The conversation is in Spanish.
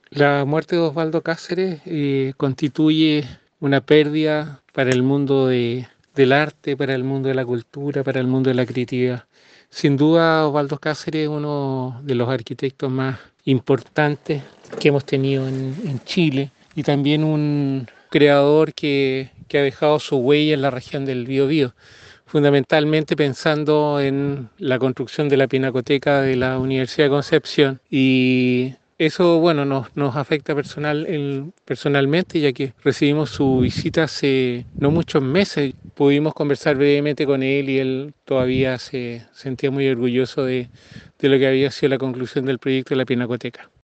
La muerte de Osvaldo Cáceres constituye una pérdida para el mundo del arte, para el mundo de la cultura, para el mundo de la creatividad. Sin duda, Osvaldo Cáceres es uno de los arquitectos más importantes que hemos tenido en Chile y también un creador que ha dejado su huella en la región del Biobío, fundamentalmente pensando en la construcción de la Pinacoteca de la Universidad de Concepción. Y eso, bueno, nos afecta personalmente, ya que recibimos su visita hace no muchos meses. Pudimos conversar brevemente con él y él todavía se sentía muy orgulloso de lo que había sido la conclusión del proyecto de la Pinacoteca.